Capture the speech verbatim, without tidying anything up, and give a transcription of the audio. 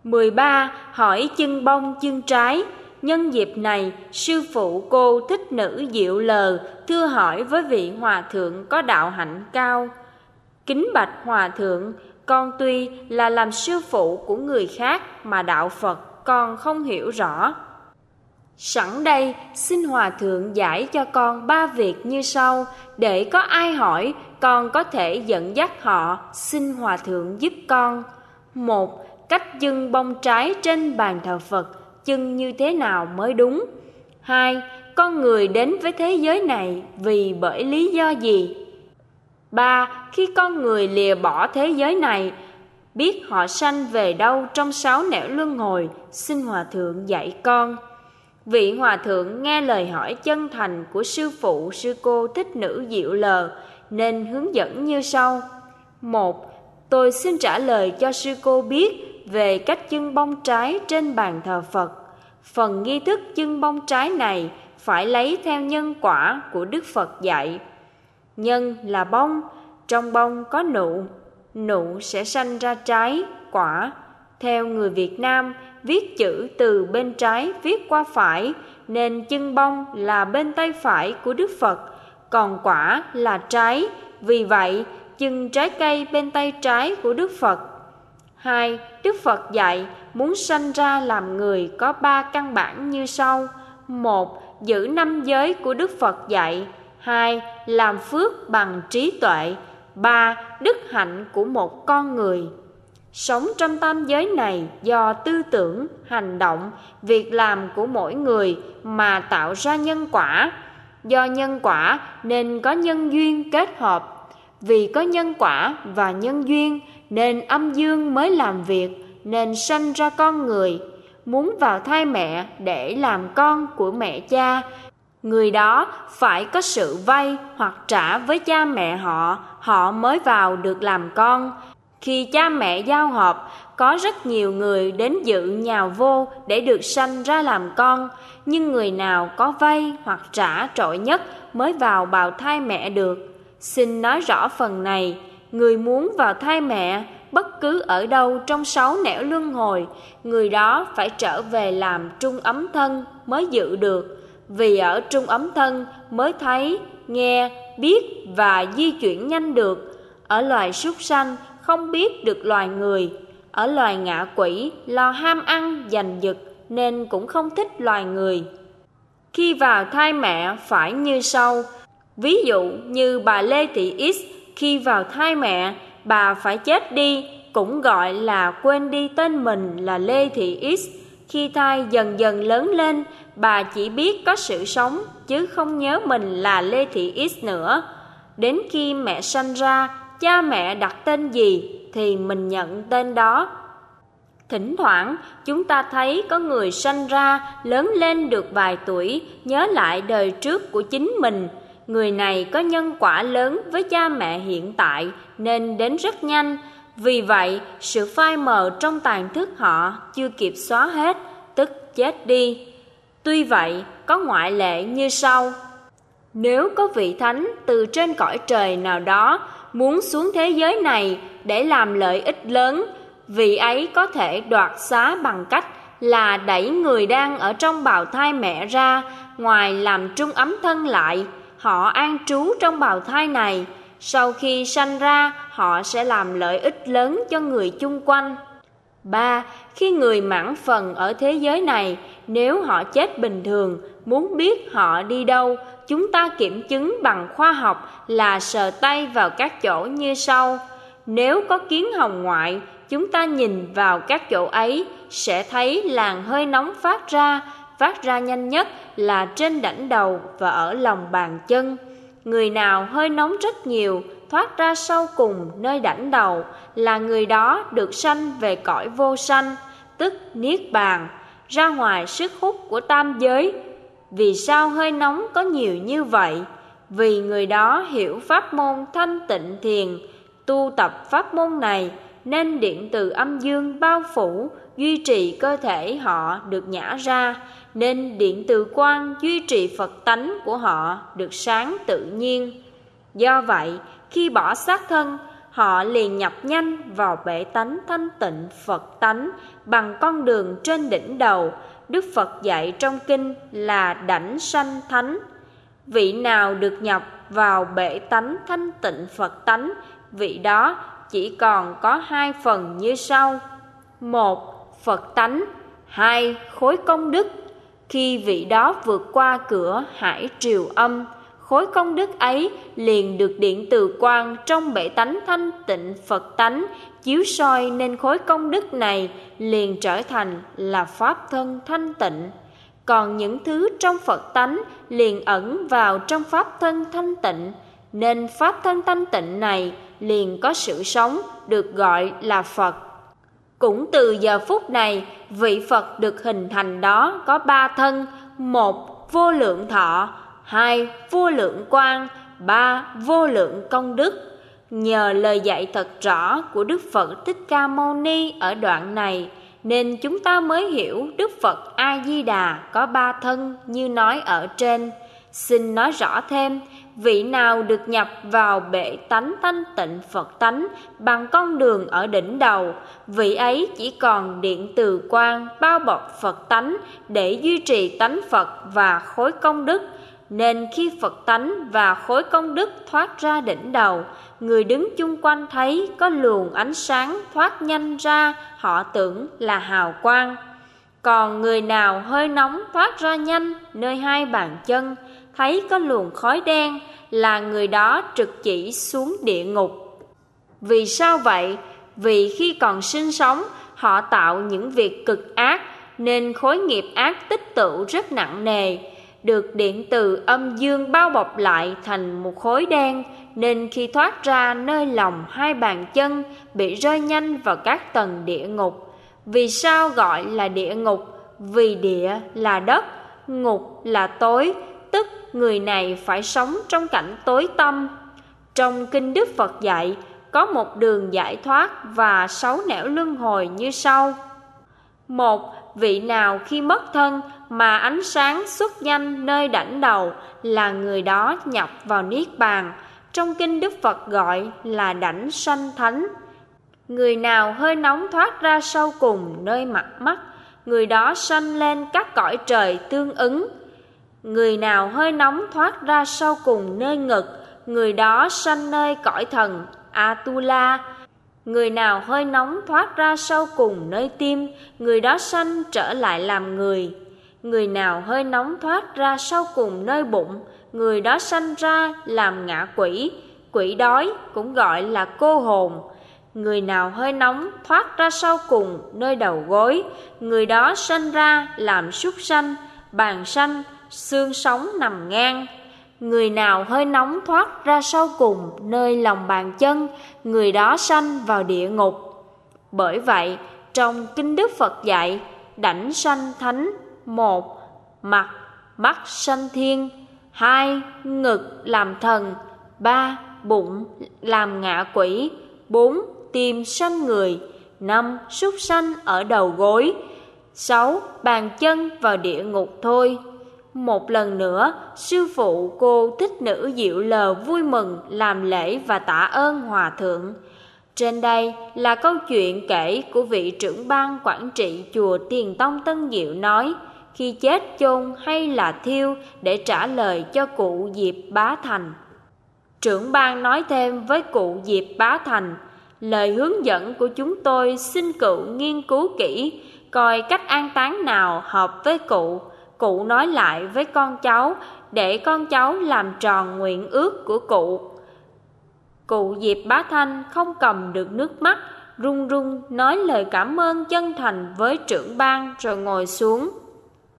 mười ba. Hỏi chân bông chân trái. Nhân dịp này, sư phụ Cô Thích Nữ Diệu Lờ thưa hỏi với vị hòa thượng có đạo hạnh cao: Kính bạch hòa thượng, con tuy là làm sư phụ của người khác mà đạo Phật con không hiểu rõ. Sẵn đây, xin hòa thượng giải cho con ba việc như sau, để có ai hỏi, con có thể dẫn dắt họ, xin hòa thượng giúp con. Một. Cách dâng bông trái trên bàn thờ Phật, dâng như thế nào mới đúng? Hai. Con người đến với thế giới này vì bởi lý do gì? Ba. Khi con người lìa bỏ thế giới này, biết họ sanh về đâu trong sáu nẻo luân hồi, xin hòa thượng dạy con. Vị hòa thượng nghe lời hỏi chân thành của sư phụ sư Cô Thích Nữ Diệu Lờ nên hướng dẫn như sau. Một. Tôi xin trả lời cho sư cô biết về cách dâng bông trái trên bàn thờ Phật. Phần nghi thức dâng bông trái này phải lấy theo nhân quả của Đức Phật dạy. Nhân là bông, trong bông có nụ, nụ sẽ sanh ra trái, quả. Theo người Việt Nam, viết chữ từ bên trái viết qua phải, nên chân bông là bên tay phải của Đức Phật, còn quả là trái, vì vậy chân trái cây bên tay trái của Đức Phật. Hai. Đức Phật dạy muốn sanh ra làm người có ba căn bản như sau. Một. Giữ năm giới của Đức Phật dạy. Hai. Làm phước bằng trí tuệ. Ba. Đức hạnh của một con người. Sống trong tam giới này do tư tưởng, hành động, việc làm của mỗi người mà tạo ra nhân quả. Do nhân quả nên có nhân duyên kết hợp. Vì có nhân quả và nhân duyên nên âm dương mới làm việc, nên sanh ra con người. Muốn vào thai mẹ để làm con của mẹ cha, người đó phải có sự vay hoặc trả với cha mẹ họ, họ mới vào được làm con. Khi cha mẹ giao hợp, có rất nhiều người đến dự nhào vô để được sanh ra làm con, nhưng người nào có vay hoặc trả trội nhất mới vào bào thai mẹ được. Xin nói rõ phần này. Người muốn vào thai mẹ bất cứ ở đâu trong sáu nẻo luân hồi, người đó phải trở về làm trung ấm thân mới dự được. Vì ở trung ấm thân mới thấy, nghe, biết và di chuyển nhanh được. Ở loài súc sanh không biết được loài người. Ở loài ngạ quỷ lo ham ăn giành giật nên cũng không thích loài người. Khi vào thai mẹ phải như sau. Ví dụ như bà Lê Thị X, khi vào thai mẹ, bà phải chết đi, cũng gọi là quên đi tên mình là Lê Thị X. Khi thai dần dần lớn lên, bà chỉ biết có sự sống, chứ không nhớ mình là Lê Thị X nữa. Đến khi mẹ sanh ra, cha mẹ đặt tên gì thì mình nhận tên đó. Thỉnh thoảng chúng ta thấy có người sanh ra, lớn lên được vài tuổi, nhớ lại đời trước của chính mình. Người này có nhân quả lớn với cha mẹ hiện tại nên đến rất nhanh. Vì vậy, sự phai mờ trong tàn thức họ chưa kịp xóa hết, tức chết đi. Tuy vậy, có ngoại lệ như sau. Nếu có vị thánh từ trên cõi trời nào đó muốn xuống thế giới này để làm lợi ích lớn, vị ấy có thể đoạt xá bằng cách là đẩy người đang ở trong bào thai mẹ ra, ngoài làm trung ấm thân lại, họ an trú trong bào thai này. Sau khi sanh ra, họ sẽ làm lợi ích lớn cho người chung quanh. Ba. Khi người mãn phần ở thế giới này, nếu họ chết bình thường, muốn biết họ đi đâu, chúng ta kiểm chứng bằng khoa học là sờ tay vào các chỗ như sau. Nếu có kiến hồng ngoại, chúng ta nhìn vào các chỗ ấy sẽ thấy làn hơi nóng phát ra, phát ra nhanh nhất là trên đảnh đầu và ở lòng bàn chân. Người nào hơi nóng rất nhiều, thoát ra sau cùng nơi đảnh đầu là người đó được sanh về cõi vô sanh, tức niết bàn, ra ngoài sức hút của tam giới. Vì sao hơi nóng có nhiều như vậy? Vì người đó hiểu pháp môn thanh tịnh thiền, tu tập pháp môn này nên điện từ âm dương bao phủ, duy trì cơ thể họ được nhả ra, nên điện từ quang duy trì Phật tánh của họ được sáng tự nhiên. Do vậy, khi bỏ xác thân, họ liền nhập nhanh vào bể tánh thanh tịnh Phật tánh bằng con đường trên đỉnh đầu. Đức Phật dạy trong kinh là đảnh sanh thánh. Vị nào được nhập vào bể tánh thanh tịnh Phật tánh, vị đó chỉ còn có hai phần như sau: một, Phật tánh; hai, khối công đức. Khi vị đó vượt qua cửa hải triều âm, khối công đức ấy liền được điện từ quang trong bể tánh thanh tịnh Phật tánh chiếu soi, nên khối công đức này liền trở thành là pháp thân thanh tịnh. Còn những thứ trong Phật tánh liền ẩn vào trong pháp thân thanh tịnh, nên pháp thân thanh tịnh này liền có sự sống, được gọi là Phật. Cũng từ giờ phút này, vị Phật được hình thành đó có ba thân: một, vô lượng thọ; hai, vô lượng quang; ba, vô lượng công đức. Nhờ lời dạy thật rõ của Đức Phật Thích Ca Mâu Ni ở đoạn này, nên chúng ta mới hiểu Đức Phật A Di Đà có ba thân như nói ở trên. Xin nói rõ thêm: vị nào được nhập vào bể tánh thanh tịnh Phật tánh bằng con đường ở đỉnh đầu, vị ấy chỉ còn điện từ quang bao bọc Phật tánh để duy trì tánh Phật và khối công đức. Nên khi Phật tánh và khối công đức thoát ra đỉnh đầu, người đứng chung quanh thấy có luồng ánh sáng thoát nhanh ra, họ tưởng là hào quang. Còn người nào hơi nóng thoát ra nhanh nơi hai bàn chân, thấy có luồng khói đen, là người đó trực chỉ xuống địa ngục. Vì sao vậy? Vì khi còn sinh sống, họ tạo những việc cực ác, nên khối nghiệp ác tích tụ rất nặng nề, được điện từ âm dương bao bọc lại thành một khối đen, nên khi thoát ra nơi lòng hai bàn chân, bị rơi nhanh vào các tầng địa ngục. Vì sao gọi là địa ngục? Vì địa là đất, ngục là tối, tức người này phải sống trong cảnh tối tăm. Trong kinh Đức Phật dạy có một đường giải thoát và sáu nẻo luân hồi như sau: một, vị nào khi mất thân mà ánh sáng xuất nhanh nơi đảnh đầu, là người đó nhập vào Niết Bàn. Trong kinh Đức Phật gọi là đảnh sanh thánh. Người nào hơi nóng thoát ra sâu cùng nơi mặt mắt, người đó sanh lên các cõi trời tương ứng. Người nào hơi nóng thoát ra sâu cùng nơi ngực, người đó sanh nơi cõi thần Atula. Người nào hơi nóng thoát ra sâu cùng nơi tim, người đó sanh trở lại làm người. Người nào hơi nóng thoát ra sâu cùng nơi bụng, người đó sanh ra làm ngạ quỷ. Quỷ đói cũng gọi là cô hồn. Người nào hơi nóng thoát ra sâu cùng nơi đầu gối, người đó sanh ra làm súc sanh, bàn sanh, xương sống nằm ngang. Người nào hơi nóng thoát ra sâu cùng nơi lòng bàn chân, người đó sanh vào địa ngục. Bởi vậy, trong kinh Đức Phật dạy đảnh sanh thánh: một, mặt mắt sanh thiên; hai, ngực làm thần; ba, bụng làm ngạ quỷ; bốn, tim sanh người; năm, súc sanh ở đầu gối; sáu, bàn chân vào địa ngục thôi. Một lần nữa, sư phụ cô Thích Nữ Diệu Lờ vui mừng làm lễ và tạ ơn Hòa Thượng. Trên đây là câu chuyện kể của vị trưởng ban quản trị chùa Tiền Tông Tân Diệu nói khi chết chôn hay là thiêu, để trả lời cho cụ Diệp Bá Thành. Trưởng ban nói thêm với cụ Diệp Bá Thành: lời hướng dẫn của chúng tôi xin cụ nghiên cứu kỹ, coi cách an táng nào hợp với cụ. Cụ nói lại với con cháu, để con cháu làm tròn nguyện ước của cụ. Cụ Diệp Bá Thanh không cầm được nước mắt, run run nói lời cảm ơn chân thành với trưởng ban rồi ngồi xuống.